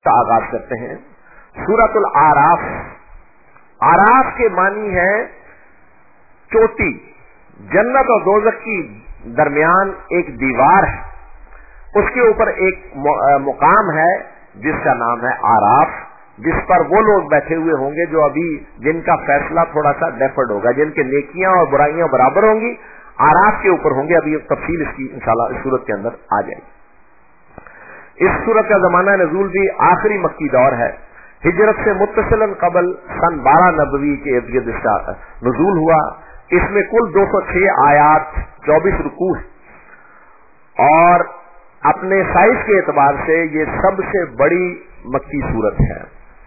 کا आगाज करते हैं। सूरतुल आराफ, आराफ के मानी है चोटी। जन्नत और दोजख की दरमियान एक दीवार है, उसके ऊपर एक मुकाम है जिसका नाम है आराफ, जिस पर वो लोग बैठे हुए होंगे जो अभी जिनका फैसला थोड़ा सा डेफर्ड होगा, जिनके नेकियां और बुराइयां बराबर होंगी, आराफ के ऊपर होंगे। अभी तफसील इसकी इंशाल्लाह इस सूरत के अंदर आ जाएगी। इस सूरत का जमाना नजूल भी आखिरी मक्की दौर है। हिजरत से मुत्तसिलन कबल सन 12 नबवी के इर्द गिर्द इसका नजूल हुआ। इसमें कुल 206 आयात, 24 रुकू और अपने साइज के एतबार से ये सबसे बड़ी मक्की सूरत है।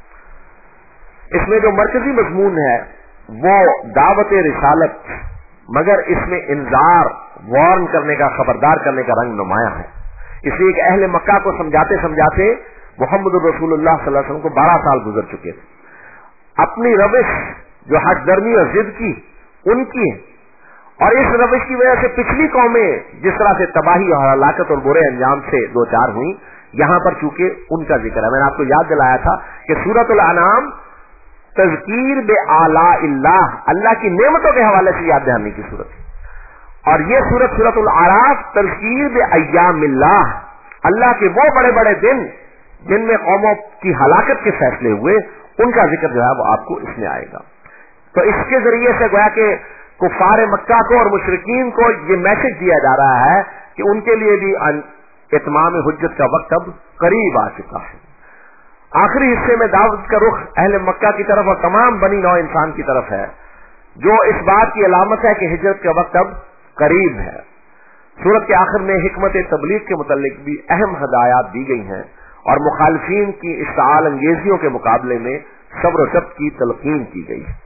इसमें जो मरकजी मजमून है वो दावत रिसालत, मगर इसमें इंजार, वार्न करने का, खबरदार करने का रंग नुमाया है। इसलिए एक अहले मक्का को समझाते समझाते मोहम्मद रसूलुल्लाह सल्लल्लाहु अलैहि वसल्लम को 12 साल गुजर चुके थे। अपनी रविश जो हठधर्मी और जिद की उनकी है, और इस रविश की वजह से पिछली कौमें जिस तरह से तबाही और हलाकत और बुरे अंजाम से दो चार हुई, यहां पर चूंकि उनका जिक्र है। मैंने आपको याद दिलाया था कि सूरतुल अनाम तज़कीर बे आला इल्लाह, अल्लाह की नेमतों के हवाले से याद दहानी की सूरत है, और ये सूरत सूरतुल आराफ तज़कीर बे अय्यामिल्लाह, अल्लाह के वो बड़े बड़े दिन जिनमें कौमों की हलाकत के फैसले हुए, उनका जिक्र जो है वो आपको इसमें आएगा। तो इसके जरिए से गोया कि कुफार मक्का को और मुशरिकीन को ये मैसेज दिया जा रहा है कि उनके लिए भी इत्माम हुज्जत का वक्त अब करीब आ चुका है। आखिरी हिस्से में दावत का रुख अहले मक्का की तरफ और तमाम बनी नौ इंसान की तरफ है, जो इस बात की अलामत है कि हिजरत का वक्त अब करीब है। सूरत के आखिर में हिकमत तबलीग के मुतालिक भी अहम हदायत दी गई हैं और मुखालिफीन की इश्ताल अंगेजियों के मुकाबले में सब्र व जब्त की तलकीन की गई है।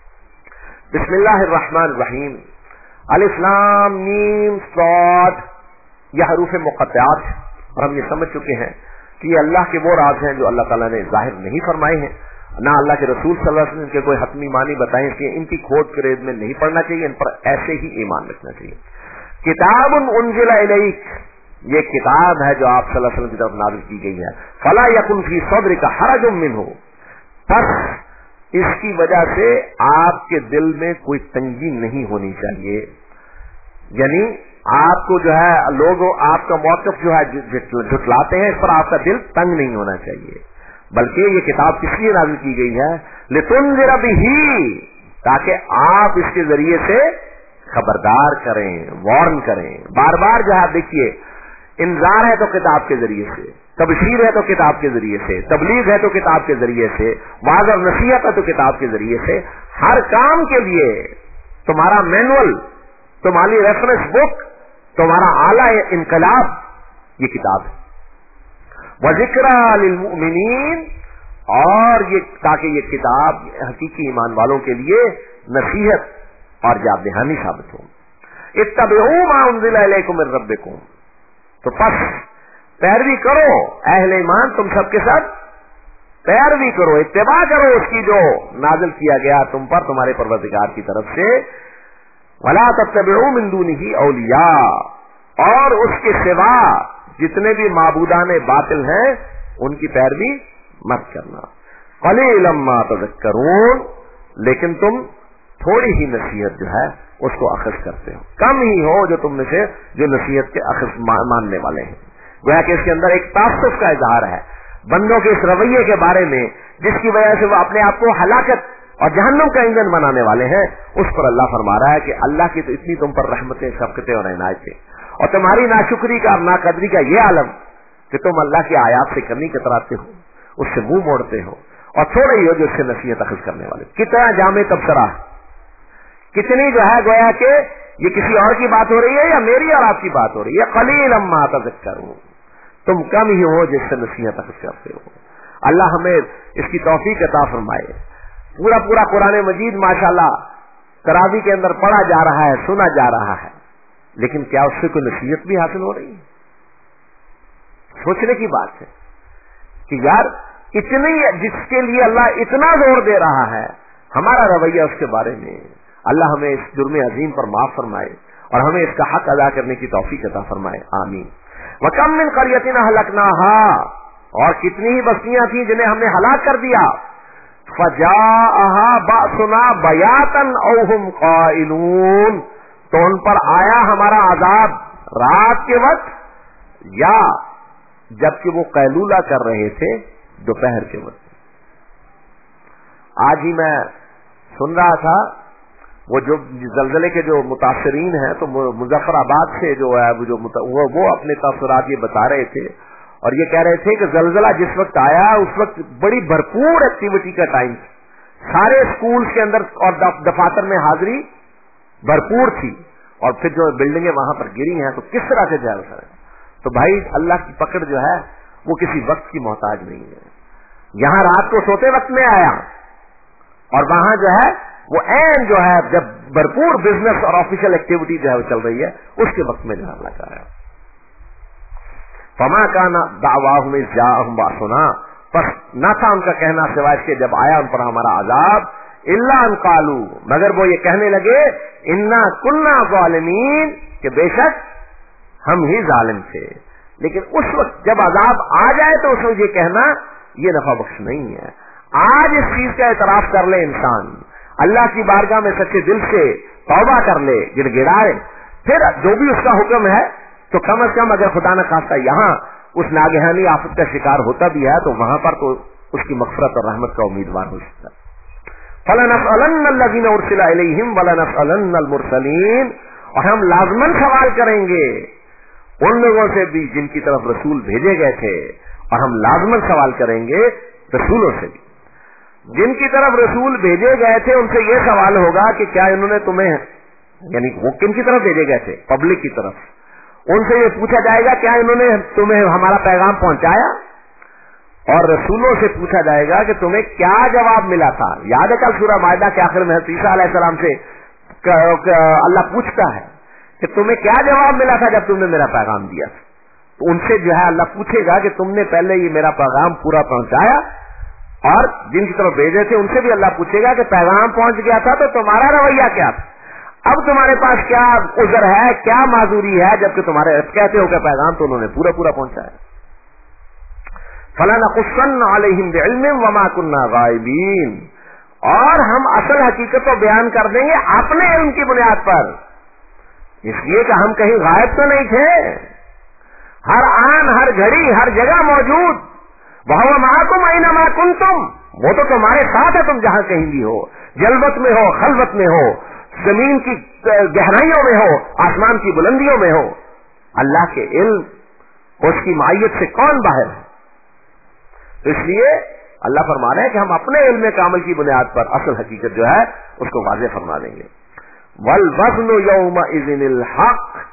बिस्मिल्लाहिर्रहमानिर्रहीम। अलिफ लाम मीम साद, यह हरूफ मुक़त्तआत है, और हम ये समझ चुके हैं कि ये अल्लाह के वो राज हैं जो अल्लाह ताला ने जाहिर नहीं फरमाए हैं, ना अल्लाह के रसूल सल्लल्लाहु अलैहि वसल्लम के कोई हतमी मानी बताए, इसलिए इनकी खोज करेद में नहीं पढ़ना चाहिए, इन पर ऐसे ही ईमान रखना चाहिए। किताबुन उन्जिला इलैक, ये किताब है जो आप सल्लल्लाहु अलैहि वसल्लम की तरफ नाज़िल की गई है। फला यकुन फी सद्रिका हरजुम मिन्हु, बस इसकी वजह से आपके दिल में कोई तंगी नहीं होनी चाहिए, यानी आपको जो है लोग आपका मौक़िफ़ जो है झुठलाते हैं, इस पर आपका दिल तंग नहीं होना चाहिए, बल्कि ये किताब किस लिए नाज़िल की गई है? लितुनज़िरा बिही, ताकि आप इसके जरिए से खबरदार करें, वार्न करें। बार बार जो है देखिए, इंजार है तो किताब के जरिए से, तबशीर है तो किताब के जरिए से, तबलीग है तो किताब के जरिए से, वाज़ और नसीहत है तो किताब के जरिए से। हर काम के लिए तुम्हारा मैनुअल, तुम्हारी रेफरेंस बुक, तुम्हारा आला इनकलाब ये किताब है। वज़िक्रा लिल मुमिनीन, और ये ताकि ये किताब हकीकी ईमान वालों के लिए नसीहत और याद दहानी साबित हो। इत्तबिऊ मा उन्ज़िला इलैकुम मिन रब्बिकुम, तो बस पैरवी करो अहले ईमान, तुम सबके साथ पैरवी करो, इत्तिबा करो उसकी जो नाजिल किया गया तुम पर तुम्हारे परवरदिगार की तरफ से। वला तत्तबिऊ मिन दूनिही औलिया, और उसके सिवा जितने भी माबूदाने बातिल हैं उनकी पैरवी मत करना। क़लीलन मा तज़क्करून, लेकिन तुम थोड़ी ही नसीहत जो है उसको अखज़ करते हो, कम ही हो जो तुम में से जो नसीहत के अखज़ मानने वाले हैं। गोया कि इसके अंदर एक तासुफ का इजहार है बंदों के इस रवैये के बारे में, जिसकी वजह से वो अपने आप को हलाकत और जहन्नम का ईंधन बनाने वाले हैं। उस पर अल्लाह फरमा रहा है कि अल्लाह की तो इतनी तुम पर रहमतें, शफ़क़तें और इनायतें, और तुम्हारी नाशुक्री का और नाकदरी का ये आलम कि तुम अल्लाह की आयात से कमी कतराते हो, उससे मुंह मोड़ते हो, और थोड़े ही हो जो उससे नसीहत अखज़ करने वाले। कितना जामे तबसरा, कितनी जो है गोया कि ये किसी और की बात हो रही है या मेरी और आपकी बात हो रही है। क़लीलन मा तज़क्करून, तुम कम ही हो जिससे नसीहत अखज़ करते हो। अल्लाह हमें इसकी तौफीक अता फरमाए। पूरा पूरा कुरान मजीद माशाअल्लाह तरावी के अंदर पढ़ा जा रहा है, सुना जा रहा है, लेकिन क्या उससे कोई नसीहत भी हासिल हो रही है? सोचने की बात है कि यार इतनी, जिसके लिए अल्लाह इतना जोर दे रहा है, हमारा रवैया उसके बारे में। अल्लाह हमें इस जुर्म अजीम पर माफ फरमाए और हमें इसका हक अदा करने की तौफीक अता फरमाए, आमीन। वकम मिन क़रयतिन अहलकनाहा, اور کتنی ہی بستیاں تھیں جنہیں ہم نے ہلاک کر دیا. فجاءها بأسنا بياتا أو هم قائلون, تو ان پر آیا ہمارا عذاب رات کے وقت یا جبکہ وہ قیلولہ کر رہے تھے دوپہر کے وقت. آج ہی میں سن رہا تھا وہ جو زلزلے کے جو متاثرین ہیں تو مظفر آباد سے جو ہے وہ اپنے تاثرات یہ بتا رہے تھے اور یہ کہہ رہے تھے کہ زلزلہ جس وقت آیا اس وقت بڑی بھرپور ایکٹیویٹی کا ٹائم تھا, سارے اسکولز کے اندر اور دفاتر میں حاضری بھرپور تھی, اور پھر جو بلڈنگیں وہاں پر گری ہیں تو کس طرح سے جائے سر. تو بھائی اللہ کی پکڑ جو ہے وہ کسی وقت کی محتاج نہیں ہے. یہاں رات کو سوتے وقت میں آیا اور وہاں جو ہے وہ عین جو ہے جب بھرپور بزنس اور آفیشل ایکٹیویٹی جو ہے وہ چل رہی ہے اس کے وقت میں جو ہے اللہ کا ہے. فما کان دعواہم اذ جاءہم باسنا, پس نہ تھا ان کا کہنا سوائے اس کے جب آیا ان پر ہمارا عذاب, الا ان قالوا, مگر وہ یہ کہنے لگے انا کنا ظالمین, کہ بے شک ہم ہی ظالم تھے. لیکن اس وقت جب عذاب آ جائے تو اس وقت یہ کہنا یہ نفع بخش نہیں ہے. آج اس چیز کا اعتراف کر لے انسان, اللہ کی بارگاہ میں سچے دل سے توبہ کر لے, گڑ گڑائے, پھر جو بھی اس کا حکم ہے تو کم از کم اگر خدا نہ خواستہ یہاں اس ناگہانی آفت کا شکار ہوتا بھی ہے تو وہاں پر تو اس کی مغفرت اور رحمت کا امیدوار ہو سکتا ہے. فَلَنَسْأَلَنَّ الَّذِينَ أُرْسِلَ إِلَيْهِمْ وَلَنَسْأَلَنَّ الْمُرْسَلِينَ, اور ہم لازماً سوال کریں گے ان لوگوں سے بھی جن کی طرف رسول بھیجے گئے تھے, اور ہم لازماً سوال کریں گے رسولوں سے بھی. جن کی طرف رسول بھیجے گئے تھے ان سے یہ سوال ہوگا کہ کیا انہوں نے تمہیں, یعنی وہ کن کی طرف بھیجے گئے تھے, پبلک کی طرف, ان سے یہ پوچھا جائے گا کیا انہوں نے تمہیں ہمارا پیغام پہنچایا, اور رسولوں سے پوچھا جائے گا کہ تمہیں کیا جواب ملا تھا. یاد ہے کل سورہ مائدہ کے آخر میں عیسیٰ علیہ السلام سے اللہ پوچھتا ہے کہ تمہیں کیا جواب ملا تھا جب تم نے میرا پیغام دیا. تو ان سے جو ہے اللہ پوچھے گا کہ تم نے پہلے یہ میرا پیغام پورا پہنچایا, اور جن کی طرف بھیجے تھے ان سے بھی اللہ پوچھے گا کہ پیغام پہنچ گیا تھا تو تمہارا رویہ کیا تھا, اب تمہارے پاس کیا عذر ہے, کیا معذوری ہے, جبکہ تمہارے کہتے ہو کہ پیغام تو انہوں نے پورا پورا پہنچایا. فَلَنَقُصَّنَّ عَلَيْهِمْ بِعِلْمٍ وَمَا كُنَّا غَائِبِينَ, اور ہم اصل حقیقت کو بیان کر دیں گے اپنے علم کی بنیاد پر, اس لیے کہ ہم کہیں غائب تو نہیں تھے, ہر آن ہر گھڑی ہر جگہ موجود. وَهُوَ مَعَكُمْ أَيْنَمَا كُنتُمْ, وہ تو تمہارے ساتھ ہے تم جہاں کہیں بھی ہو, جلوت میں ہو, خلوت میں ہو, زمین کی گہرائیوں میں ہو, آسمان کی بلندیوں میں ہو, اللہ کے علم اس کی معیت سے کون باہر ہے. اس لیے اللہ فرما رہے ہیں کہ ہم اپنے علم کامل کی بنیاد پر اصل حقیقت جو ہے اس کو واضح فرما دیں گے. وَالْوَزْنُ يَوْمَئِذٍ الْحَقُّ,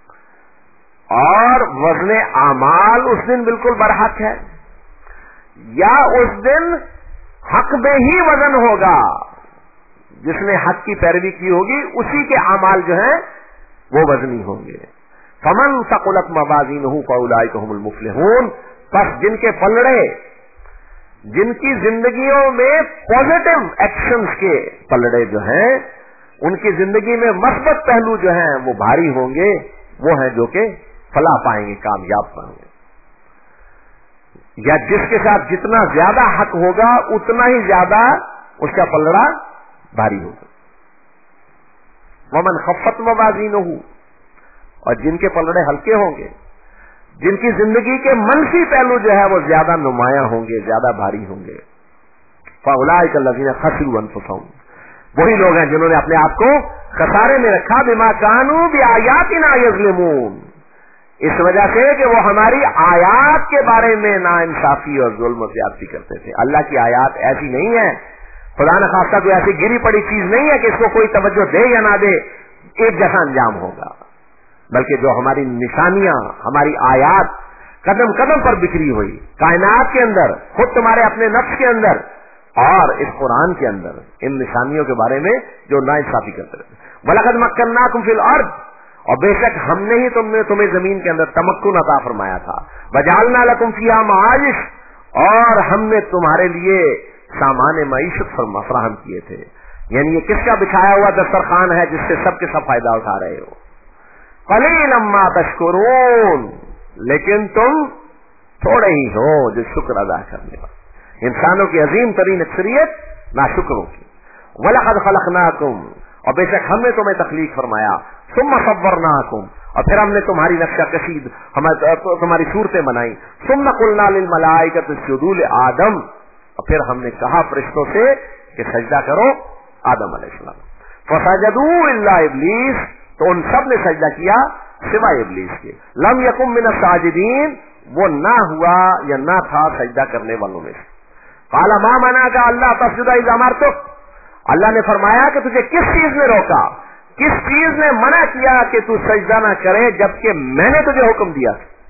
اور وزن اعمال اس دن بالکل برحق ہے, یا اس دن حق میں ہی وزن ہوگا, جس نے حق کی پیروی کی ہوگی اسی کے اعمال جو ہیں وہ وزنی ہوں گے. فَمَنْ ثَقُلَتْ مَوَازِينُهُ فَأُولَٰئِكَ هُمُ الْمُفْلِحُونَ, پس جن کے پلڑے, جن کی زندگیوں میں پازیٹو ایکشنز کے پلڑے جو ہیں, ان کی زندگی میں مثبت پہلو جو ہیں وہ بھاری ہوں گے, وہ ہیں جو کہ فلاح پائیں گے, کامیاب پائیں گے. یا جس کے ساتھ جتنا زیادہ حق ہوگا اتنا ہی زیادہ اس کا پلڑا بھاری ہوگا. ومن خفت موازینہ, اور جن کے پلڑے ہلکے ہوں گے, جن کی زندگی کے منفی پہلو جو ہے وہ زیادہ نمایاں ہوں گے, زیادہ بھاری ہوں گے. فاولئک الذین خسروا انفسهم, وہی لوگ ہیں جنہوں نے اپنے آپ کو خسارے میں رکھا, بما کانوا بآیاتنا یظلمون, اس وجہ سے کہ وہ ہماری آیات کے بارے میں ناانصافی اور ظلم و زیادتی کرتے تھے. اللہ کی آیات ایسی نہیں ہے, خدا نہ خواستہ کوئی ایسی گری پڑی چیز نہیں ہے کہ اس کو کوئی توجہ دے یا نہ دے ایک جیسا انجام ہوگا, بلکہ جو ہماری نشانیاں, ہماری آیات قدم قدم پر بکھری ہوئی کائنات کے اندر, خود تمہارے اپنے نفس کے اندر اور اس قرآن کے اندر, ان نشانیوں کے بارے میں جو ناانصافی کرتے رہتے. وَلَقَدْ مَكَّنَّاكُمْ فِي الْأَرْضِ, اور بے شک ہم نے ہی تمہیں زمین کے اندر تمکن عطا فرمایا تھا. وَجَعَلْنَا لَكُمْ فِيهَا مَعَايِشَ, اور ہم نے تمہارے لیے سامان معیشت فراہم کیے تھے. یعنی یہ کس کا بچھایا ہوا دسترخوان ہے جس سے سب کے سب فائدہ اٹھا رہے ہو. قَلِيلًا مَا تَشْكُرُونَ, لیکن تم थोड़े ही हो जो शुक्र अदा करने वाले। इंसानों की अजीम तरीन अक्सरियत नाशुक्रों की। वलक़द खलक़नाकुम, और बेशक हमने तुम्हें तख्लीक फरमाया, सुम्मा सव्वरनाकुम, और फिर हमने तुम्हारी नक्शा कशी तुम्हारी सूरतें बनाई, सुम्मा कुलना लिल मलाइकति इसजुदू लि आदम, और फिर हमने कहा फरिश्तों से कि सजदा करो आदम अलैहिस्सलाम। फसजदू इल्ला इब्लीस, तो उन सब ने सजदा किया सिवाय इब्लीस के। लम यकुम मिनस साजिदीन, वो ना हुआ या ना था सजदा करने वालों में से। काला मा मना का अल्लाह तस्जुदा इज़ अमरतुक, अल्लाह ने फरमाया कि तुझे किस चीज ने रोका, किस चीज ने मना किया कि तू सजदा ना करे जबकि मैंने तुझे हुक्म दिया।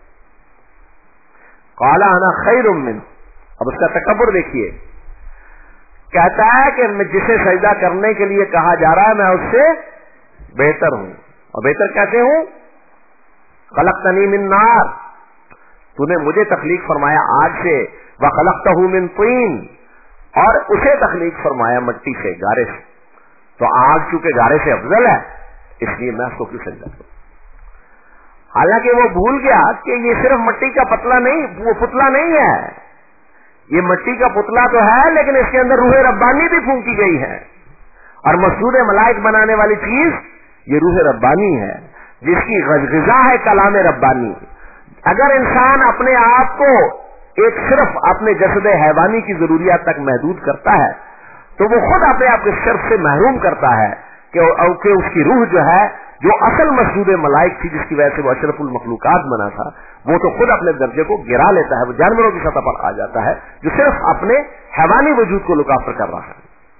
काला अना खैरुम मिन, अब उसका तकब्बुर देखिए, कहता है कि मैं जिसे सजदा करने के लिए कहा जा रहा है मैं उससे बेहतर हूं। और बेहतर कैसे हूं? खलक़तनी मिन नार, तूने मुझे तख्लीक फरमाया आग से, व खलक़तहू मिन तीन, और उसे तख्लीक फरमाया मिट्टी से, गारे से। तो आग चूंकि गारे से अफजल है इसलिए मैं उसको क्यों सजदा करूं। हालांकि वो भूल गया कि ये सिर्फ मिट्टी का पतला नहीं, वो पुतला नहीं है, ये मिट्टी का पुतला तो है लेकिन इसके अंदर रूह रब्बानी भी फूंकी गई है। और मसरूद मलाइक बनाने वाली चीज ये रूह रब्बानी है, जिसकी ग़िज़ा है कलाम रब्बानी। अगर इंसान अपने आप को एक सिर्फ अपने जसद हैवानी की जरूरियात तक महदूद करता है तो वो खुद अपने आप के शर्फ से महरूम करता है कि उसकी रूह जो है, जो असल मसरूद मलाइक थी जिसकी वजह से वो अशरफुल मखलूकात बना था, वो तो खुद अपने दर्जे को गिरा लेता है, वो जानवरों की सतह पर आ जाता है जो सिर्फ अपने हैवानी वजूद को लुकाफर कर रहा है।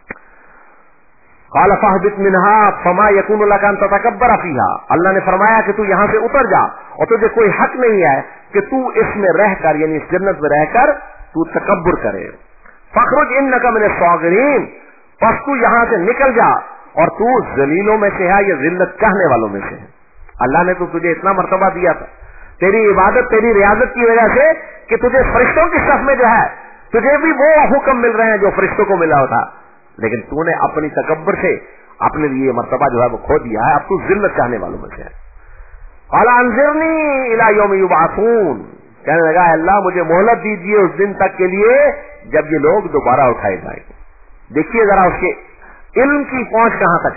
क़ाल फ़हबित मिन्हा फ़मा यकूनु लका अन ततकब्बरा फ़ीहा, अल्लाह ने फरमाया कि तू यहां से उतर जा और तुझे कोई हक नहीं है कि तू इसमें रहकर यानी इस जन्नत में रहकर तू तकब्बुर करे। फ़ख़रुज इन्नका मिनस साग़िरीन, बस तू यहां से निकल जा और तू जलीलों में से है, या जिल्लत चाहने वालों में से है। अल्लाह ने तो तुझे इतना मर्तबा दिया था तेरी इबादत तेरी रियाजत की वजह से कि तुझे फरिश्तों की सफ में जो है तुझे भी वो हुक्म मिल रहे हैं जो फरिश्तों को मिला होता, लेकिन तूने अपनी तकब्बुर से अपने लिए मर्तबा जो है वो खो दिया है। अब तू जिल्लत चाहने वालों में से है। क़ाल अंज़िरनी इला यौम युबअसून, कहने लगा अल्लाह मुझे मोहलत दीजिए उस दिन तक के लिए जब ये लोग दोबारा उठाए जाएंगे। देखिए जरा उसके इल्म की पहुंच कहां तक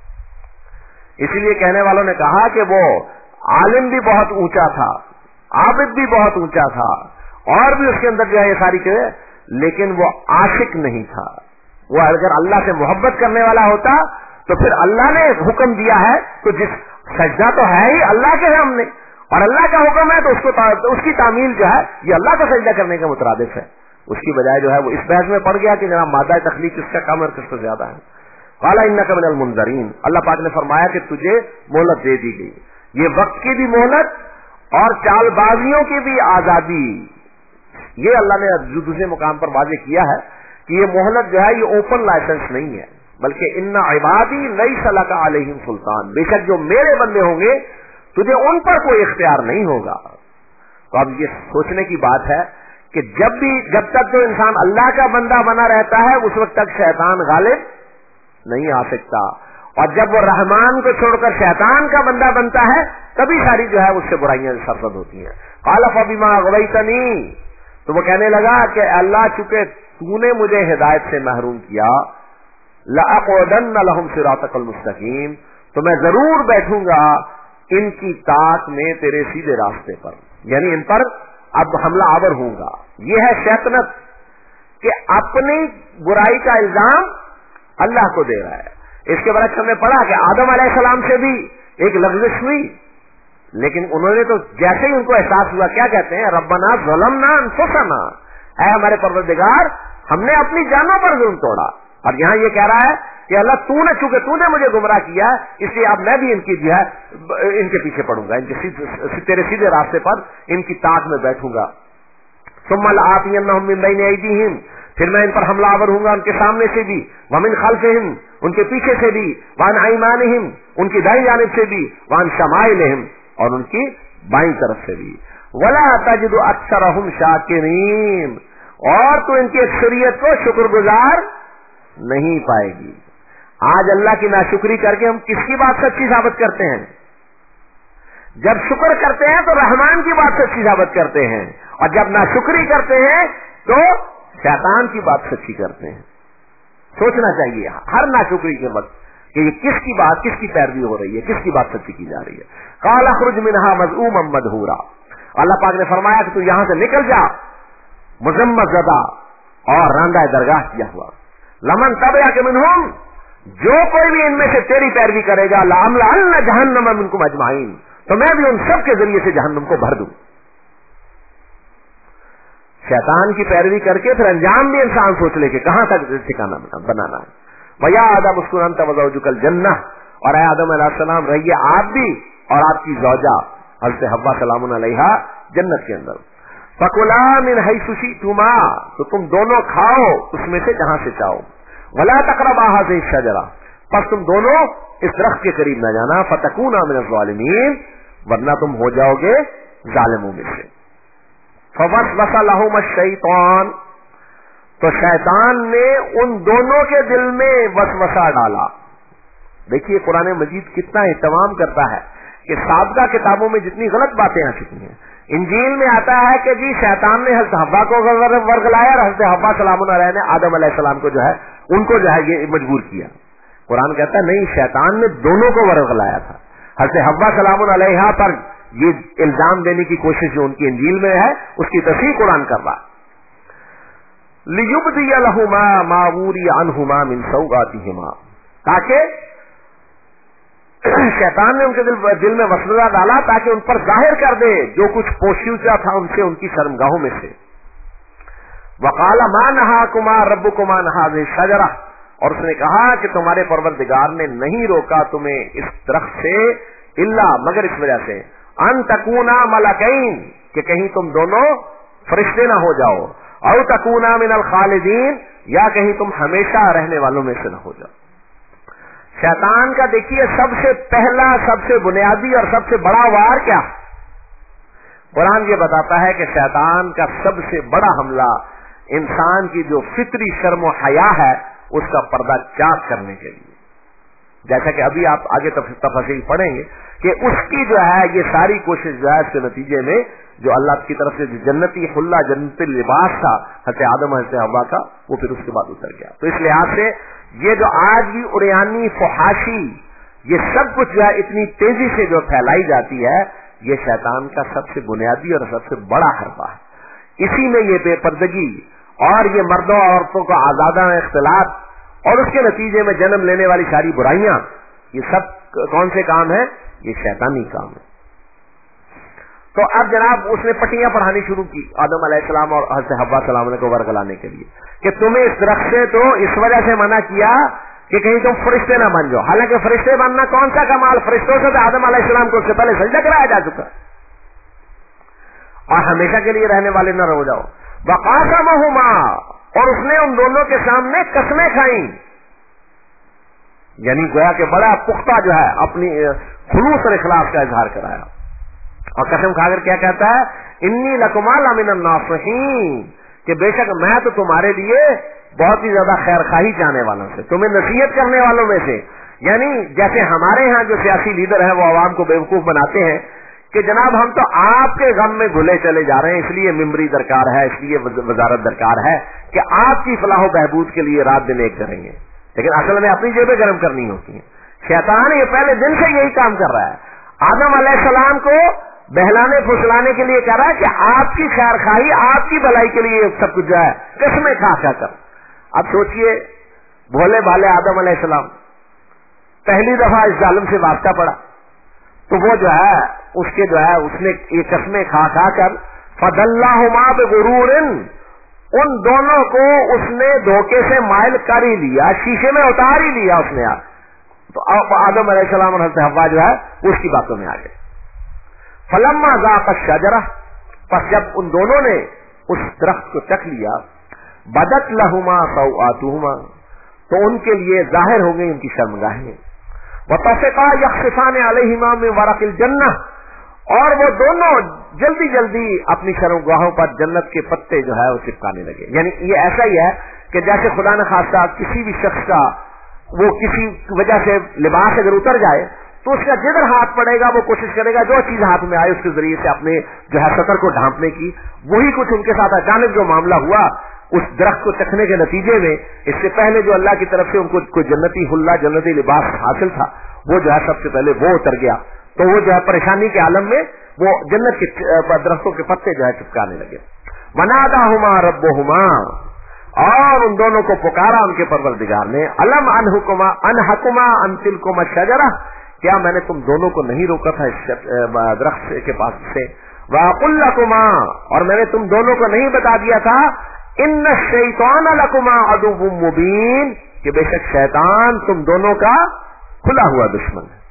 थी। इसीलिए कहने वालों ने कहा कि वो आलिम भी बहुत ऊंचा था, आबिद भी बहुत ऊंचा था, और भी उसके अंदर जो है ये सारी चीजें, लेकिन वो आशिक नहीं था। वो अगर अल्लाह से मोहब्बत करने वाला होता तो फिर अल्लाह ने हुक्म दिया है तो जिस सजदा तो है ही अल्लाह के सामने, और अल्लाह का हुक्म है तो उसकी तामील जो है ये अल्लाह का सजदा करने के मुतरादिफ है। उसकी बजाय जो है वो इस बहस में पड़ गया कि जनाब मादा तख्लीक किसका कम और किसका ज्यादा है। क़ाल इन्नका मिनल मुंज़रीन, अल्लाह पाक ने फरमाया कि तुझे मोहलत दे दी गई, ये वक्त की भी मोहलत और चालबाजियों की भी आजादी। ये अल्लाह ने दूसरे मुकाम पर वाज़ेह किया है कि ये मोहलत जो है ये ओपन लाइसेंस नहीं है, बल्कि इन्ना इबादी लैसा लका अलैहिम सुल्तान, बेशक जो मेरे बंदे होंगे तुझे उन पर कोई इख्तियार नहीं होगा। तो अब ये सोचने की बात है कि जब तक तो इंसान अल्लाह का बंदा बना रहता है उस वक्त तक शैतान गालिब नहीं आ सकता, और जब वो रहमान को छोड़कर शैतान का बंदा बनता है तभी सारी जो है उससे बुराइयां सरसद होती हैं। क़ाल फ़बिमा अग़वैतनी, तो वो कहने लगा कि अल्लाह चूंकि तूने मुझे हिदायत से महरूम किया, लअक़उदन्न लहुम सिरातकल मुस्तकीम, तो मैं जरूर बैठूंगा इनकी ताक में तेरे सीधे रास्ते पर, यानी इन पर अब हमला आवर होगा। ये है शैतानत कि अपनी बुराई का इल्जाम अल्लाह को दे रहा है। इसके बाद हमने पढ़ा कि आदम अलैहिस्सलाम से भी एक लग़्ज़िश हुई, लेकिन उन्होंने तो जैसे ही उनको एहसास हुआ, क्या कहते हैं, रब्बना ज़लमना अनफुसना, ऐ हमारे परवरदिगार हमने अपनी जानों पर जुल्म तोड़ा। और यहां ये कह रहा है कि अल्लाह चूंकि तूने मुझे गुमराह किया इसलिए अब मैं भी इनकी जो है इनके पीछे पड़ूंगा, तेरे सीधे रास्ते पर इनकी ताक में बैठूंगा। सुम्मा लआतियन्नहुम मिन बैनि अयदीहिम, फिर मैं इन पर हमलावर हूंगा उनके सामने से भी, व मिन खल्फिहिम, उनके पीछे से भी, व अन अयमानिहिम, उनकी दाईं जानिब से भी, व अन शमाइलिहिम, और उनकी बाईं तरफ से भी। वला तजिदु अक्सरहुम शाकिरीन, और तो इनकी अक्सरियत को शुक्रगुजार नहीं पाएगी। आज अल्लाह की नाशुक्री करके हम किसकी बात सच्ची साबित करते हैं? जब शुक्र करते हैं तो रहमान की बात सच्ची साबित करते हैं, और जब नाशुक्री करते हैं तो शैतान की बात सच्ची करते हैं। सोचना चाहिए हर नाशुक्री के वक्त कि ये किसकी बात, किसकी पैरवी हो रही है, किसकी बात सच्ची की जा रही है। काला खुरुज मिनहा मज़ऊमम मदहूरा, अल्लाह पाक ने फरमाया कि तू यहां से निकल जा मुज़म्मज़दा और रांदा दरगाह किया हुआ। लमन तबया के मिनहुम, जो कोई भी इनमें से तेरी पैरवी करेगा, लअमलअन्न जहन्नम मिनकुम अजमाइन, तो मैं भी उन सब के जरिए से जहन्नम को भर दूं। शैतान की पैरवी करके फिर अंजाम भी इंसान सोच ले कि कहां तक ठिकाना बनाना है। वया आदम उस्कुन अंत व ज़ौजुकल जन्नह, और ऐ आदम अलैहिस्सलाम रहिए आप भी और आपकी ज़ौजा हज़रत हव्वा सलामुन अलैहा जन्नत के अंदर। फकुला मिन हैसु शि'तुमा, तो तुम दोनों खाओ उसमें से जहां से चाहो। वला तक़रबा हाज़िहि शजरा, बस तुम दोनों इस दरख्त के करीब न जाना। फतकूना मिनज़ ज़ालिमीन, वरना तुम हो जाओगे जालिमों में से। फवस्वसा लहुम शैतान, तो शैतान ने उन दोनों के दिल में वसवसा डाला। देखिए कुरान मजीद कितना एहतमाम करता है कि साबिक़ा किताबों में जितनी गलत बातें आ चुकी हैं, इंजील में आता है कि जी शैतान ने हज़रत हव्वा को वर्गलाया और हज़रत हव्वा सलामुन अलैहा ने आदम अलैहिस्सलाम को जो है उनको जो है ये मजबूर किया। कुरान कहता है नहीं, शैतान ने दोनों को वर्गलाया था। हज़रत हव्वा सलामुन अलैहा पर ये इल्जाम देने की कोशिश जो उनकी इंजील में है उसकी तस्दीक कुरान कर रहा। लियुब्दिया लहुमा मा वूरिया अन्हुमा मिन सौआतिहिमा, ताकि शैतान ने उनके दिल में वसवसा डाला ताकि उन पर जाहिर कर दे जो कुछ पोशीदा था उनसे, उनकी शर्मगाहों में से। वकाला मा नहाकुमा रब्बुकुमा अन हाज़िहि शजरा, और उसने कहा कि तुम्हारे परवरदिगार ने नहीं रोका तुम्हें इस दरख्त से इल्ला, मगर इस वजह से अन तकूना मलकैन, कि कहीं तुम दोनों फरिश्ते ना हो जाओ, औ तकूना मिनल खालिदीन, या कहीं तुम हमेशा रहने वालों में से न हो जाओ। शैतान का देखिए सबसे पहला, सबसे बुनियादी और सबसे बड़ा वार क्या? कुरान ये बताता है कि शैतान का सबसे बड़ा हमला इंसान की जो फितरी शर्म और हया है उसका पर्दा चाक करने के लिए। जैसा कि अभी आप आगे तफसील पढ़ेंगे कि उसकी जो है ये सारी कोशिश जो है इसके नतीजे में जो अल्लाह की तरफ से जो जन्नती हुल्ला, जन्नती लिबास था हज़रत आदम हज़रत हव्वा का, वो फिर उसके बाद उतर गया। तो इस लिहाज से ये जो आज भी उरियानी, फुहाशी, ये सब कुछ जो है इतनी तेजी से जो फैलाई जाती है, ये शैतान का सबसे बुनियादी और सबसे बड़ा हरबा है। इसी में ये बेपर्दगी और ये मर्दों और औरतों का आजादाना इख्तिलात और उसके नतीजे में जन्म लेने वाली सारी बुराइयां, ये सब कौन से काम है? ये शैतानी काम है। तो अब जनाब उसने पट्टियां पढ़ानी शुरू की आदम अलैहिस्सलाम और हज़रत हव्वा सलाम को वर्गलाने के लिए कि तुम्हें इस दरख्त से तो इस वजह से मना किया कि कहीं तुम फरिश्ते ना बन जाओ। हालांकि फरिश्ते बनना कौन सा कमाल, फरिश्तों से तो आदम अलैहिस्सलाम को उससे पहले सजदा कराया जा चुका, और हमेशा के लिए रहने वाले न हो जाओ। वक़ासमहुमा, और उसने उन दोनों के सामने कसमें खाई, यानी गोया के बड़ा पुख्ता जो है अपनी खुलूस और इखलास का इजहार कराया। और कसम खाकर क्या कहता है? इन्नी लकुमा लमिनन नासिहीन, कि बेशक मैं तो तुम्हारे लिए बहुत ही ज्यादा खैरखाही चाहने वालों से, तुम्हें नसीहत करने वालों में से। यानी जैसे हमारे यहाँ जो सियासी लीडर हैं वो आवाम को बेवकूफ बनाते हैं कि जनाब हम तो आपके गम में घुले चले जा रहे हैं, इसलिए मिंबरी दरकार है, इसलिए वजारत दरकार है कि आपकी फलाह बहबूद के लिए रात दिन एक करेंगे, लेकिन असल में अपनी जेबें गर्म करनी होती हैं। शैतान ये पहले दिन से यही काम कर रहा है, आदम अलैहिस्सलाम को बहलाने फुसलाने के लिए कह रहा है कि आपकी खैरखाही, आपकी भलाई के लिए सब कुछ जो है कसमें खा कर। अब सोचिए भोले भाले आदम अलैहिस्सलाम पहली दफा इस जालिम से वास्ता पड़ा तो वो जो है उसके जो है उसने ये कसमें खा कर फदल्लाहुमा बिगुरूरिन, उन दोनों को उसने धोखे से माइल कर ही लिया, शीशे में उतार ही लिया उसने। तो अब आदम अलैहिस्सलाम और हज़रत हव्वा जो है उसकी बातों में आ गए। फलम्मा ज़ाक़ा शजरा, पर जब उन दोनों ने उस दरख्त को चख लिया, बदत लहुमा सौआतुहुमा, तो उनके लिए जाहिर हो गई उनकी शर्मगाहें। वतफ़िक़ा यख़सिफ़ान अलैहिमा मिन वरक़िल जन्नह, और वो दोनों जल्दी जल्दी अपनी शर्मगाहों पर जन्नत के पत्ते जो है वो चिपकाने लगे। यानी ये ऐसा ही है कि जैसे खुदा न खास्ता किसी भी शख्स का वो किसी वजह से लिबास अगर उतर जाए तो उसका जिधर हाथ पड़ेगा वो कोशिश करेगा जो चीज हाथ में आए उसके जरिए से अपने जो है सतर को ढांपने की। वही कुछ उनके साथ अचानक जो मामला हुआ उस दरख्त को चखने के नतीजे में, इससे पहले जो अल्लाह की तरफ से उनको कोई जन्नती हुल्ला जन्नती लिबास हासिल था वो जो है सबसे पहले वो उतर गया। तो वो जो है परेशानी के आलम में वो जन्नत के दरख्तों के पत्ते जो है चिपकाने लगे। वनादाहुमा रब्बुहुमा, और उन दोनों को पुकारा उनके परवरदिगार ने, अलम अनहकुमा अनतिलकुमा शजरा, क्या मैंने तुम दोनों को नहीं रोका था इस दरख्त के पास से, वकुल लकुमा, और मैंने तुम दोनों को नहीं बता दिया था, इन्न शैतान लकुमा अदुव्वुम मुबीन, कि बेशक शैतान तुम दोनों का खुला हुआ दुश्मन है।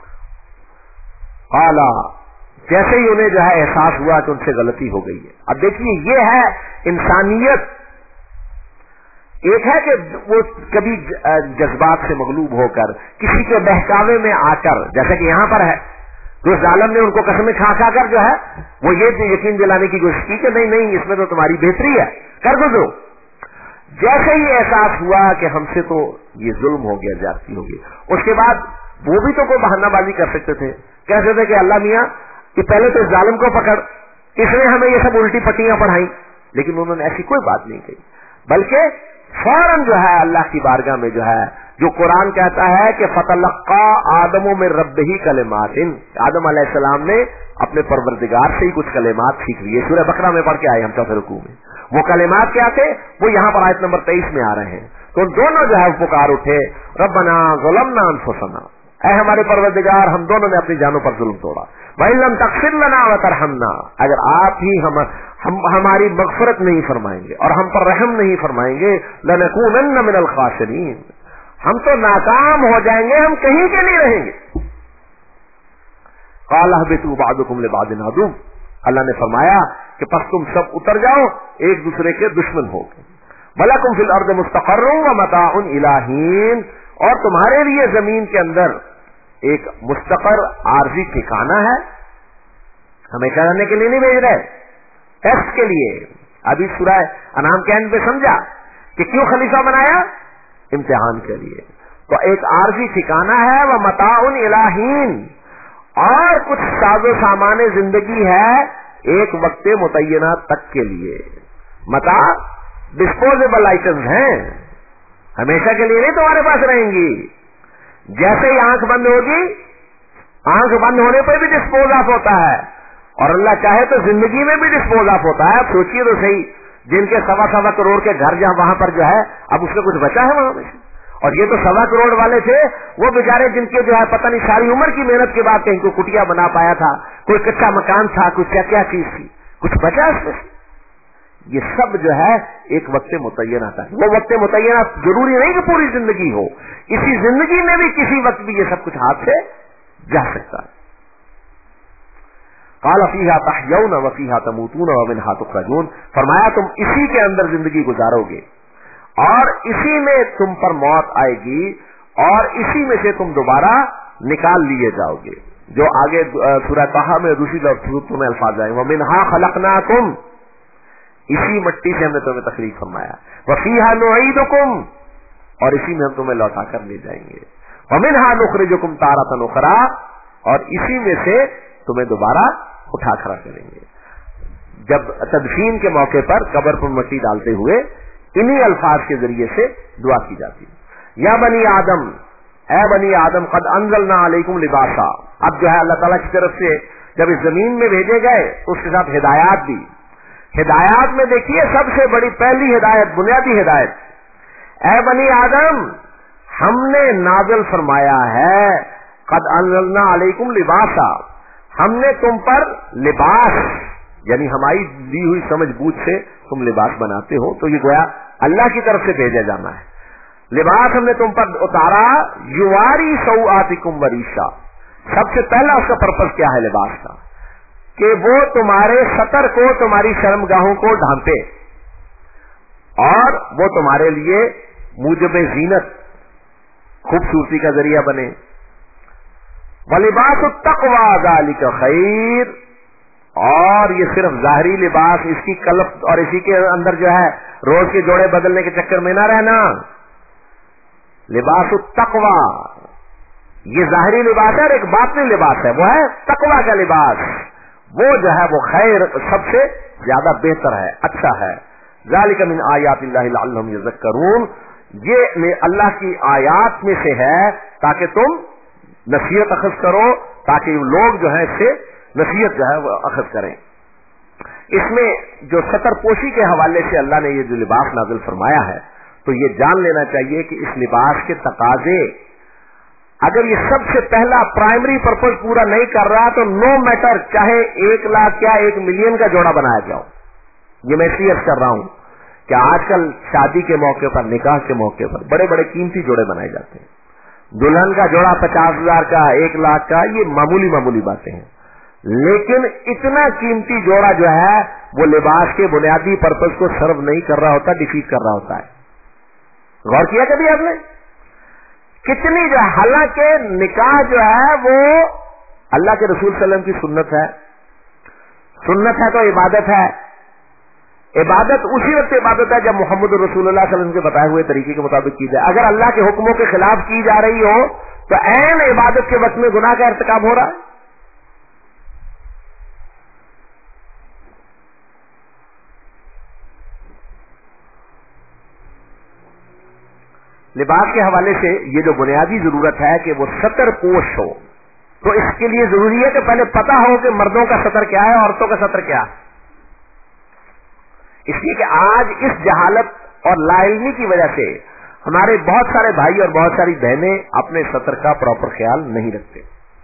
आला, जैसे ही उन्हें जो है एहसास हुआ कि उनसे गलती हो गई है। अब देखिए ये है इंसानियत। एक है कि वो कभी जज्बात से मगलूब होकर किसी के बहकावे में आकर, जैसे कि यहां पर है, तो जालिम ने उनको कसमें खा खा कर जो है वो ये यकीन दिलाने की कोशिश की कि नहीं नहीं इसमें तो तुम्हारी बेहतरी है, कर गुजरो। जैसे ही एहसास हुआ कि हमसे तो ये जुल्म हो गया, ज्यादती हो गई, उसके बाद वो भी तो कोई बहानाबाजी कर सकते थे, कहते थे कि अल्लाह मियां कि पहले तो जालिम को पकड़, इसने हमें ये सब उल्टी पट्टियां पढ़ाई, लेकिन उन्होंने ऐसी कोई बात नहीं कही, बल्कि फौरन जो है अल्लाह की बारगाह में जो है, जो कुरान कहता है कि फतलक्का आदमों में रब्बही कलिमातिन, आदम अलैहिस्सलाम ने अपने परवरदिगार से ही कुछ कलिमात सीख लिए। सूरह बकरा में पढ़ के आए हम चौथे रुकू में। वो कलिमात क्या थे वो यहाँ पर आयत नंबर 23 में आ रहे हैं। तो दोनों जो है पुकार उठे, रब्बना ज़लमना अनफुसना, ऐ हमारे परवरदिगार हम दोनों ने अपनी जानों पर जुल्म तोड़ा, वइल्लम तग़फिर लना व तरहमना, अगर आप ही हमारी मग़फ़िरत नहीं फरमाएंगे और हम पर रहम नहीं फरमाएंगे, लनकूनन्न मिनल ख़ासिरीन, हम तो नाकाम हो जाएंगे, हम कहीं के नहीं रहेंगे। क़ाल अहबितू बअदुकुम लिबअदिन अदुव्व, अल्लाह ने फरमाया कि बस तुम सब उतर जाओ, एक दूसरे के दुश्मन हो गए। वलकुम फिल अर्द मुस्तक़र्रुन व मताउन इला हीन, और तुम्हारे लिए जमीन के अंदर एक मुस्तक़र आर्जी ठिकाना है, हमेशा रहने के लिए नहीं भेज रहे, टेस्ट के लिए। अभी सूरह अनाम के एंड पे समझा कि क्यों खलीफा बनाया, इम्तिहान के लिए। तो एक आर्जी ठिकाना है, वह मताउन इला हीन, और कुछ साजो सामान जिंदगी है एक वक्त मुतय्यना तक के लिए। मता डिस्पोजेबल आइटम्स हैं, हमेशा के लिए नहीं तुम्हारे पास रहेंगी। जैसे ही आंख बंद होगी, आंख बंद होने पर भी डिस्पोज ऑफ होता है, और अल्लाह चाहे तो जिंदगी में भी डिस्पोज ऑफ होता है। आप सोचिए तो सही, जिनके 1.25 करोड़ के घर जहां वहां पर जो है अब उसका कुछ बचा है वहां में, और ये तो 1.25 करोड़ वाले थे, वो बेचारे जिनके जो है पता नहीं सारी उम्र की मेहनत के बाद कहीं को कुटिया बना पाया था, कोई कच्चा मकान था, कुछ क्या क्या चीज थी, कुछ बचा उसमें। ये सब जो है एक वक्त मुतय्यना था। वो वक्त मुतय्यना जरूरी नहीं कि पूरी जिंदगी हो, इसी जिंदगी में भी किसी वक्त भी ये सब कुछ हाथ से जा सकता है। क़ाल फ़ीहा तहयौन व फ़ीहा तमूतून व मिन्हा तुख़रजून, फरमाया तुम इसी के अंदर जिंदगी गुजारोगे और इसी में तुम पर मौत आएगी और इसी में से तुम दोबारा निकाल लिए जाओगे। जो आगे सूरह ताहा में दूसरी सूरत में अल्फाज आए, व मिन्हा खलक़नाकुम, इसी मिट्टी से हमने तुम्हें तखलीक फरमाया, व फ़ीहा नुईदुकुम, और इसी में हम तुम्हें लौटा कर ले जाएंगे, व मिन्हा नुख़रिजुकुम तारतन उख़रा, और इसी में से तुम्हें दोबारा उठा खड़ा करेंगे। जब तदफीन के मौके पर कब्र पर मिट्टी डालते हुए इन्हीं अल्फाज के जरिए से दुआ की जाती है, या बनी आदम, ऐ बनी आदम कद अंज़लना अलैकुम लिबासा। अब जो है अल्लाह ताला की तरफ से जब इस जमीन में भेजे गए तो उसके साथ हिदायत दी। हिदायत में देखिए सबसे बड़ी पहली हिदायत, बुनियादी हिदायत, ऐ बनी आदम हमने नाज़िल फरमाया है, कद अंज़लना अलैकुम लिबासा, हमने तुम पर लिबास, यानी हमारी दी हुई समझ बूझ से तुम लिबास बनाते हो, तो ये गोया अल्लाह की तरफ से भेजा जाना है। लिबास हमने तुम पर उतारा, युवारी सौआतिकुम वरीशा, सबसे पहला उसका पर्पस क्या है लिबास का, कि वो तुम्हारे सतर को, तुम्हारी शर्मगाहों को ढांपे और वो तुम्हारे लिए मूजब जीनत, खूबसूरती का जरिया बने। वलिबास तक़वा ज़ालिका खैर, और ये सिर्फ ज़ाहिरी लिबास, इसकी कल्प और इसी के अंदर जो है रोज के जोड़े बदलने के चक्कर में ना रहना। लिबास तक़वा, ये ज़ाहिरी लिबास है और एक बातिनी लिबास है, वो है तकवा का लिबास। वो जो है वो खैर सबसे ज्यादा बेहतर है, अच्छा है। ज़ालिका मिन आयातिल्लाहि लअल्लहुम यज़क्करून, ये अल्लाह की आयात में से है ताकि तुम नसीहत अखज़ करो, ताकि लोग जो है इससे नसीहत जो है वो अखज़ करें। इसमें जो सतरपोशी के हवाले से अल्लाह ने ये जो लिबास नाज़िल फरमाया है, तो ये जान लेना चाहिए कि इस लिबास के तकाजे, अगर ये सबसे पहला प्राइमरी पर्पज पूरा नहीं कर रहा तो नो मैटर चाहे 1 लाख या 1 मिलियन का जोड़ा बनाया जाओ। ये मैं इसलिए अर्ज कर रहा हूं कि आजकल शादी के मौके पर, निकाह के मौके पर बड़े बड़े कीमती जोड़े बनाए जाते हैं। दुल्हन का जोड़ा 50,000 का, 1 लाख का, ये मामूली मामूली बातें हैं। लेकिन इतना कीमती जोड़ा जो है वो लिबास के बुनियादी पर्पज को सर्व नहीं कर रहा होता, डिफीट कर रहा होता है। गौर किया कभी आपने? कितनी जो, हालांकि निकाह जो है वो अल्लाह के रसूल सल्लल्लाहु अलैहि वसल्लम की सुन्नत है। सुन्नत है तो इबादत है। इबादत उसी वक्त इबादत है जब मोहम्मद रसूलुल्लाह सल्लल्लाहु अलैहि वसल्लम के बताए हुए तरीके के मुताबिक की जाए। अगर अल्लाह के हुक्मों के खिलाफ की जा रही हो तो ऐन इबादत के वक्त में गुनाह का इर्तिकाब हो रहा है। लिबास के हवाले से ये जो बुनियादी जरूरत है कि वो सतर पोश हो, तो इसके लिए जरूरी है कि पहले पता हो कि मर्दों का सतर क्या है, औरतों का सतर क्या है। इसलिए कि आज इस जहालत और लाइल्मी की वजह से हमारे बहुत सारे भाई और बहुत सारी बहनें अपने सतर का प्रॉपर ख्याल नहीं रखते।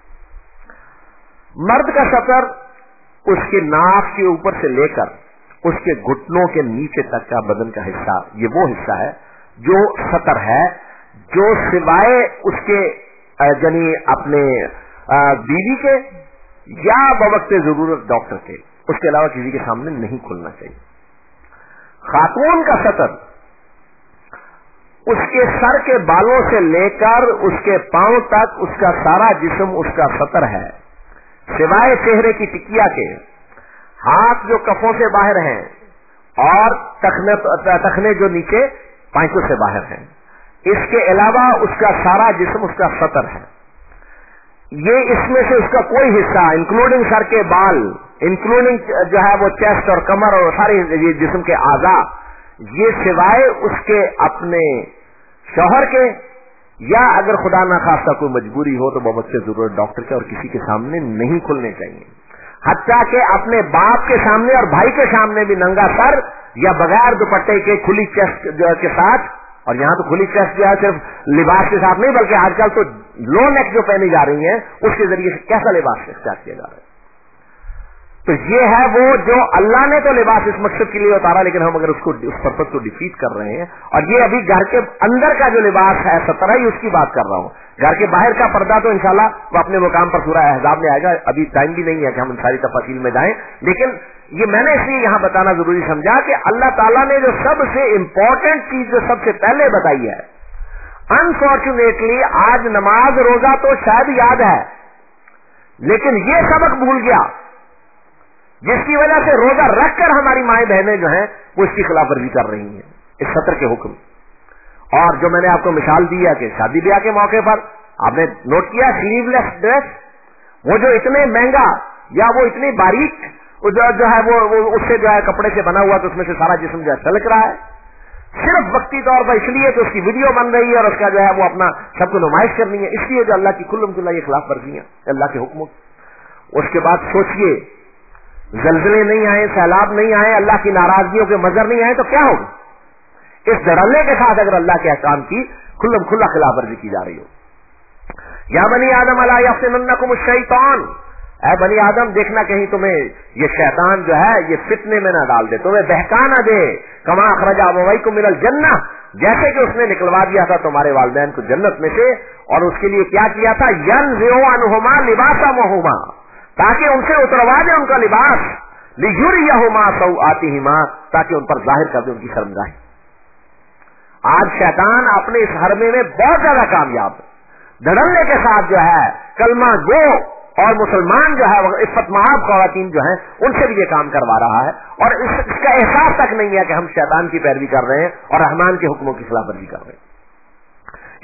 मर्द का सतर उसके नाक के ऊपर से लेकर उसके घुटनों के नीचे तक का बदन का हिस्सा, ये वो हिस्सा है जो सतर है, जो सिवाय उसके यानी अपने बीवी के या बवक्ते जरूरत डॉक्टर के, उसके अलावा किसी के सामने नहीं खुलना चाहिए। खातून का सतर उसके सर के बालों से लेकर उसके पांव तक उसका सारा जिस्म उसका सतर है, सिवाय चेहरे की टिकिया के। हाथ जो कफों से बाहर हैं और टखने जो नीचे पांचों से बाहर हैं, इसके अलावा उसका सारा जिस्म उसका सतर है। ये इसमें से उसका कोई हिस्सा इंक्लूडिंग सर के बाल, इंक्लूडिंग जो है वो चेस्ट और कमर और सारे ये जिस्म के आज़ा, ये सिवाय उसके अपने शौहर के या अगर खुदा ना खास्ता कोई मजबूरी हो तो बहुत से जरूरत डॉक्टर के और किसी के सामने नहीं खुलने चाहिए। हत्ता के अपने बाप के सामने और भाई के सामने भी नंगा सर या बगैर दुपट्टे के खुली चेस्ट के साथ, और यहां तो खुली चेस्ट जो है सिर्फ लिबास के साथ नहीं बल्कि आजकल तो लो नेक जो पहनी जा रही है उसके जरिए से कैसा लिबास इख्तियार किया जा रहा है। तो ये है वो जो अल्लाह ने तो लिबास इस मकसद के लिए उतारा, लेकिन हम अगर उसको उस पर्पज को डिफीट कर रहे हैं। और ये अभी घर के अंदर का जो लिबास है सतर ही उसकी बात कर रहा हूं। घर के बाहर का पर्दा तो इंशाल्लाह वो अपने मुकाम पर सूरह अहज़ाब में आएगा, अभी टाइम भी नहीं है कि हम सारी तफसील में जाएं। लेकिन ये मैंने इसलिए यहां बताना जरूरी समझा कि अल्लाह ताला ने जो सबसे इंपॉर्टेंट चीज जो सबसे पहले बताई है, अनफॉर्चुनेटली आज नमाज रोजा तो शायद याद है लेकिन ये सबक भूल गया, जिसकी वजह से रोजा रखकर हमारी माएं बहनें जो हैं वो इसकी खिलाफवर्जी कर रही हैं इस सतर के हुक्म। और जो मैंने आपको मिसाल दी है कि शादी ब्याह के मौके पर आपने नोट किया स्लीवलेस ड्रेस, वो जो इतने महंगा या वो इतनी बारीक जो है वो उससे जो है कपड़े से बना हुआ तो उसमें से सारा जिस्म जो है छलक रहा है, सिर्फ वक्ती तौर पर इसलिए कि उसकी वीडियो बन रही है और उसका जो है वो अपना सबको नुमाइश करनी है, इसलिए जो अल्लाह की कुल्लम कुल्ला ये खिलाफ वर्जियां अल्लाह के हुक्म। उसके बाद सोचिए जल्जले नहीं आए, सैलाब नहीं आए, अल्लाह की नाराजगियों के मजर नहीं आए तो क्या होगा? इस धड़ल्ले के साथ अगर अल्लाह के अहकाम की खुल्लम खुल्ला खिलाफ वर्जी की जा रही हो। या बनी आदम अला यफ्तिनन्नकुम शैतान, ऐ बनी आदम देखना कहीं तुम्हें ये शैतान जो है ये फितने में ना डाल दे, तुम्हें बहका ना दे। कमा अखरजा अबवैकुम मिनल जन्नह, जैसे कि उसने निकलवा दिया था तुम्हारे वालिदैन को जन्नत में से, और उसके लिए क्या किया था, यनज़िउ अन्हुमा लिबासहुमा, ताकि उनसे उतरवा दे उनका लिबास, लियुरियहुमा सौआतिहिमा, ताकि उन पर जाहिर कर दे उनकी शर्मगाही। आज शैतान अपने इस हरमे में बहुत ज्यादा कामयाब, धड़ल्ले के साथ जो है कलमा गो और मुसलमान जो है इफ़्फ़त महब ख़वातीन जो है उनसे भी ये काम करवा रहा है, और इसका एहसास तक नहीं है कि हम शैतान की पैरवी कर रहे हैं और रहमान के हुक्मों की खिलाफवर्जी कर रहे हैं।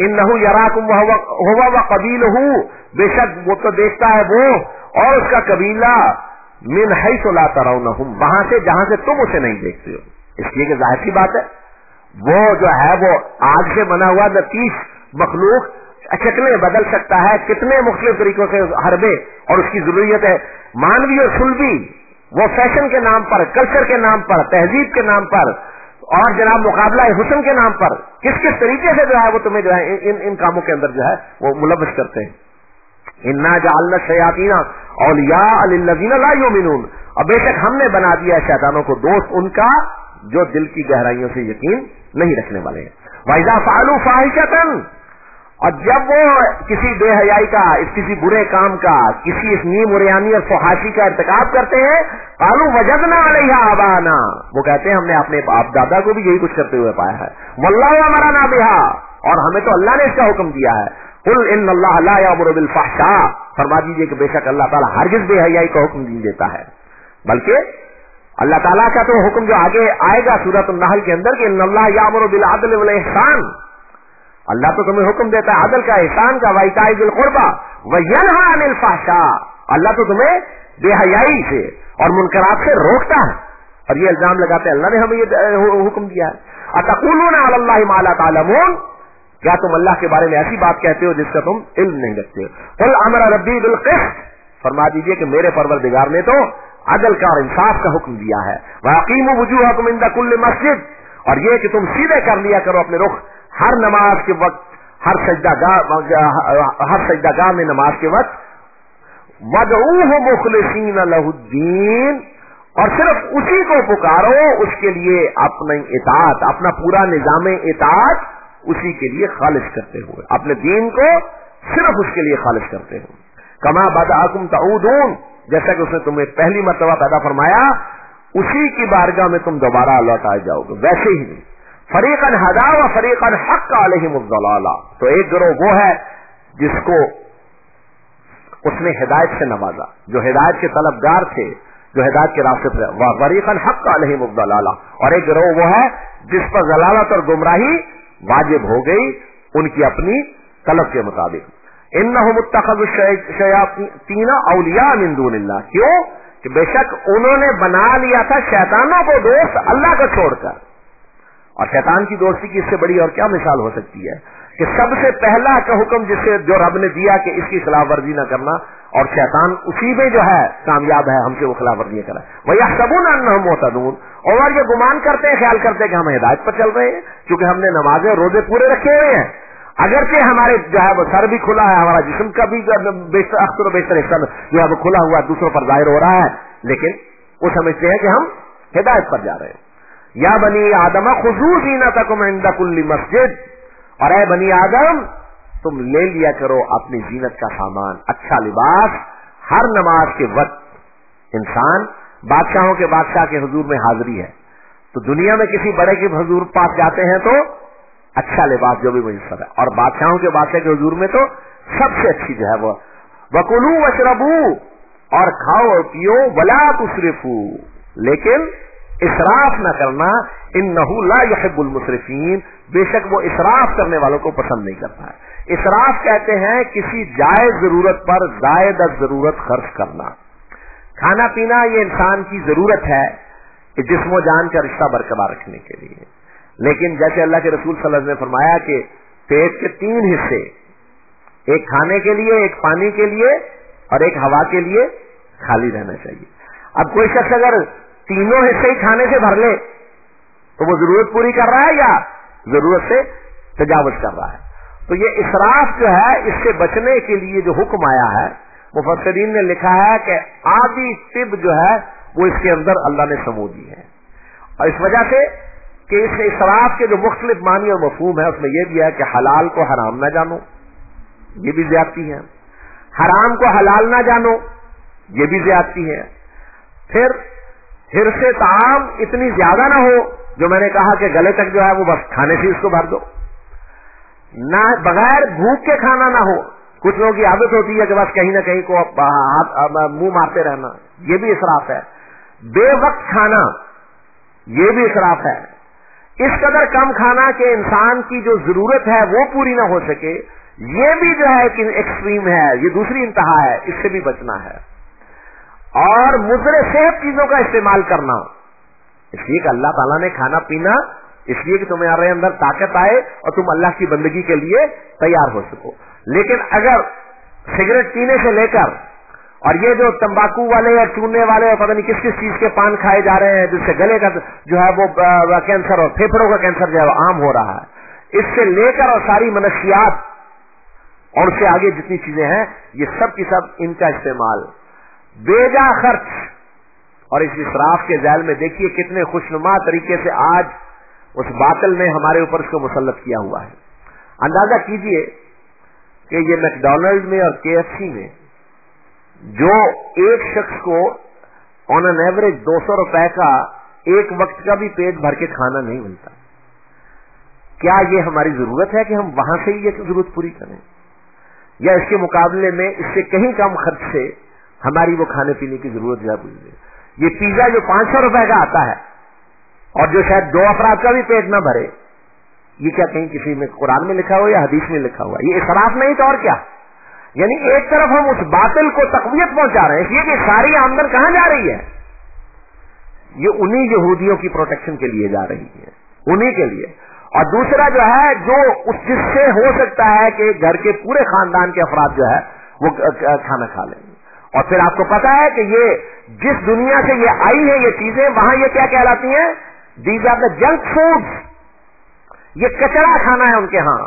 इन्नहु यराकुम हुवा व कबीलहु, बेशक वो तो देखता है वो और उसका कबीला, मिन हैसु ला तरौनहुम, वहां से जहां से तुम उसे नहीं देखते हो। इसलिए कि जाहिर सी बात है वो जो है वो आग से बना हुआ लतीफ मखलूक शक्लें बदल सकता है, कितने मुख्तलिफ तरीकों से हरबे, और उसकी जरूरत है मानवीय और सुलभी, वो फैशन के नाम पर, कल्चर के नाम पर, तहजीब के नाम पर और जनाब मुकाबला हुस्न के नाम पर किस किस तरीके से जो है वो तुम्हें जो है इन कामों के अंदर जो है वो मुलव्वस करते हैं। इन्ना जअलना शयातीना औलिया लिल्लज़ीना ला युमिनून, और बेशक हमने बना दिया शैतानों को दोस्त उनका जो दिल की गहराइयों से यकीन नहीं रखने वाले हैं। वइज़ा फ़अलू फ़ाहिशतन, और जब वो किसी बेहयाई का, किसी बुरे काम का, किसी मुरियानी और फहाशी का इर्तिकाब करते हैं, कालू वजदना अलैहा आबाना, वो कहते हैं हमने अपने बाप दादा को भी यही कुछ करते हुए पाया है, वल्लाहु अमरना बिहा, और हमें तो अल्लाह ने इसका हुक्म दिया है। कुल इन्नल्लाह ला यअमुरु बिल फहशा, फरमा दीजिए कि बेशक अल्लाह ताला हरगिज़ बेहयाई का हुक्म नहीं देता है, बल्कि अल्लाह ताला का तो हुक्म जो आगे आएगा सूरत अन-नहल के अंदर कि इन्नल्लाह यअमुरु बिल अदल वल इहसान, अल्लाह तो तुम्हें हुक्म देता है अदल का, एहसान का, व इताई बिल कुर्बा व यनहा अनिल फहशा, अल्लाह तो तुम्हें बेहयाई से और मुनकरात से रोकता है। और ये इल्जाम लगाते हैं अल्लाह ने हमें ये हुक्म दिया है। अतक़ूलूना अलल्लाहि मा ला तअलमून, क्या तुम अल्लाह के बारे में ऐसी बात कहते हो जिसका तुम इल्म नहीं रखते हो। कुल अमरा रब्बी बिल क़िस्त, फरमा दीजिए कि मेरे परवरदिगार ने तो अदल का और इंसाफ का हुक्म दिया है। व अक़ीमू वुजूहकुम इंदा कुल्लि मस्जिद, और ये कि तुम सीधे कर लिया करो अपने रुख हर नमाज के वक्त, हर सजदागाह में नमाज के वक्त, वदऊहु मुखलिसीन लहुद्दीन, और सिर्फ उसी को पुकारो, उसके लिए अपनी इताअत, अपना पूरा निजाम इताअत उसी के लिए खालिश करते हुए, अपने दीन को सिर्फ उसके लिए खालिश करते हुए। कमा बदअकुम तऊदून, जैसा कि उसने तुम्हें पहली मर्तबा पैदा फरमाया उसी की बारगाह में तुम दोबारा लौट आ जाओगे, वैसे ही नहीं। फरीकन हदा व फरीकन हक़्क़ अलैहिमुद दलाला, तो एक गिरोह वो है जिसको उसने हिदायत से नवाजा, जो हिदायत के तलबगार थे, जो हिदायत के रास्ते पर, व फरीकन हक़्क़ अलैहिमुद दलाला, और एक गिरोह वो है जिस पर ज़लालत और गुमराही वाजिब हो गई उनकी अपनी तलब के मुताबिक। इन्नहुम इत्तख़ज़ु शयातीन औलिया मिन दूनिल्लाह, क्यों कि बेशक उन्होंने बना लिया था शैतानों को दोस्त अल्लाह को छोड़कर। और शैतान की दोस्ती की इससे बड़ी और क्या मिसाल हो सकती है कि सबसे पहला का हुक्म जिससे जो रब ने दिया कि इसकी खिलाफ वर्जी न करना, और शैतान उसी में जो है कामयाब है, हमसे वो खिलाफ वर्जी करा। वयहसबून अन्नहुम मुहतदून, और ये गुमान करते हैं, ख्याल करते हैं कि हम हिदायत पर चल रहे हैं क्योंकि हमने नमाजें रोजे पूरे रखे हुए हैं, अगरचे हमारे जो है वो सर भी खुला है, हमारा जिस्म का भी अक्सर बेशतर हिस्सा जो है वो खुला हुआ दूसरों पर जाहिर हो रहा है, लेकिन वो समझते हैं कि हम हिदायत पर जा रहे हैं। या बनी आदम खुजू ज़ीनतकुम इंदा कुल्ली मस्जिद, और ऐ बनी आदम तुम ले लिया करो अपनी जीनत का सामान, अच्छा लिबास, हर नमाज के वक्त। इंसान बादशाहों के बादशाह के हुजूर में हाजिरी है, तो दुनिया में किसी बड़े के हुजूर पास जाते हैं तो अच्छा लिबास जो भी मुयस्सर है, और बादशाहों के बादशाह के हुजूर में तो सबसे अच्छी जो है वो वकुलू वशरबू, और खाओ और पियो, वला तुसरिफू, लेकिन इसराफ न करना, इन्नहु ला युहिब्बुल मुसरिफीन, बेशक वो इसराफ करने वालों को पसंद नहीं करता है। इसराफ कहते हैं किसी जायज जरूरत पर जायद जरूरत खर्च करना। खाना पीना ये इंसान की जरूरत है जिस्मो जान का रिश्ता बरकरार रखने के लिए, लेकिन जैसे अल्लाह के रसूल सल्लल्लाहु अलैहि वसल्लम ने फरमाया कि पेट के 3 हिस्से, एक खाने के लिए, एक पानी के लिए और एक हवा के लिए खाली रहना चाहिए। अब कोई शख्स अगर तीनों हिस्से ही खाने से भर ले तो वो जरूरत पूरी कर रहा है या जरूरत से तजावुज कर रहा है। तो ये इसराफ जो है, इससे बचने के लिए जो हुक्म आया है, मुफस्सिरीन ने लिखा है कि आदि तिब जो है वो इसके अंदर अल्लाह ने समूह दी है, और इस वजह से कि इस इसराफ के जो मुख्तलिफ मानी और मफहूम है उसमें यह भी है कि हलाल को हराम ना जानो, ये भी ज्यादती है, हराम को हलाल ना जानो, ये भी ज्यादती है, फिर हिरसे ताम इतनी ज्यादा ना हो जो मैंने कहा कि गले तक जो है वो बस खाने से इसको भर दो, ना बगैर भूख के खाना ना हो। कुछ लोगों की आदत होती है कि बस कहीं ना कहीं को मुंह मारते रहना, ये भी इसराफ है। बेवक्त खाना, ये भी इसराफ है। इस कदर कम खाना कि इंसान की जो जरूरत है वो पूरी ना हो सके, ये भी जो है कि एक्सट्रीम है, ये दूसरी इंतहा है, इससे भी बचना है। और मुज़र सेहत चीजों का इस्तेमाल करना, इसलिए कि अल्लाह ताला ने खाना पीना इसलिए कि तुम्हारे अंदर ताकत आए और तुम अल्लाह की बंदगी के लिए तैयार हो सको। लेकिन अगर सिगरेट पीने से लेकर और ये जो तंबाकू वाले और चूने वाले और पता नहीं किस किस चीज के पान खाए जा रहे हैं, जिससे गले का जो है वो कैंसर और फेफड़ों का कैंसर जो है वो आम हो रहा है, इससे लेकर और सारी मनशियात और उससे आगे जितनी चीजें हैं, ये सब की सब इनका इस्तेमाल बेजा खर्च और इस इसराफ के जैल में देखिए कितने खुशनुमा तरीके से आज उस बातिल ने हमारे ऊपर इसको मुसल्लत किया हुआ है। अंदाजा कीजिए कि ये मैकडॉनल्ड में और KFC में जो एक शख्स को ऑन एन एवरेज 200 रुपए का एक वक्त का भी पेट भर के खाना नहीं मिलता, क्या ये हमारी जरूरत है कि हम वहां से ही ये जरूरत पूरी करें, या इसके मुकाबले में इससे कहीं कम खर्च से हमारी वो खाने पीने की जरूरत है पूरी? ये पिज्जा जो 500 रुपए का आता है और जो शायद 2 अफराद का भी पेट न भरे, ये क्या कहीं किसी में कुरान में लिखा हुआ या हदीस में लिखा हुआ? ये इसराफ नहीं तो और क्या? यानी एक तरफ हम उस बातिल को तकवीयत पहुंचा रहे हैं, इसलिए कि सारी आमदन कहां जा रही है? ये उन्हीं यहूदियों की प्रोटेक्शन के लिए जा रही है, उन्हीं के लिए। और दूसरा जो है, जो उस जिससे हो सकता है कि घर के पूरे खानदान के अफराद जो है वो खाना खा लेंगे। और फिर आपको पता है कि ये जिस दुनिया से ये आई है ये चीजें, वहां ये क्या कहलाती हैं? These are the junk foods. ये कचरा खाना है उनके यहां।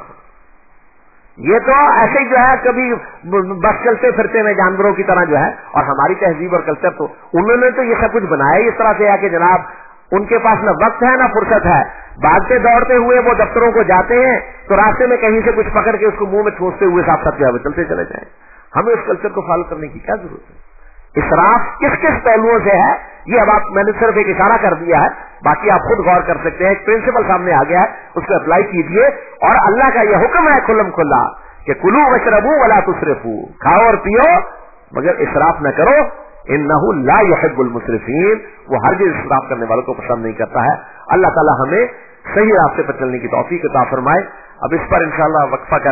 ये तो ऐसे ही जो है कभी बस चलते फिरते में जानवरों की तरह जो है, और हमारी तहजीब और कल्चर तो उन्होंने तो ये सब कुछ बनाया इस तरह से है कि जनाब उनके पास न वक्त है न फुर्सत है, भागते दौड़ते हुए वो दफ्तरों को जाते हैं तो रास्ते में कहीं से कुछ पकड़ के उसको मुंह में ठूंसते हुए साथ साथ जो है चलते चले जाए। हमें उस कल्चर को फॉलो करने की क्या जरूरत है? इसराफ किस किस पहलुओं से है ये अब आप, मैंने सिर्फ एक इशारा कर दिया है, बाकी आप खुद गौर कर सकते हैं। एक प्रिंसिपल सामने आ गया है, उसको अप्लाई कीजिए। और अल्लाह का यह हुक्म है खुल्लम खुल्ला कि कुलू वशरबू वला तुसरिफू, खाओ और पियो मगर इसराफ न करो। इन्नहु ला युहिब्बुल मुसरिफीन, वो हरगिज़ इसराफ करने वालों को पसंद नहीं करता है। अल्लाह ताला हमें सही रास्ते पर चलने की तौफीक अता फरमाए। अब इस पर इंशाअल्लाह वक्फा कर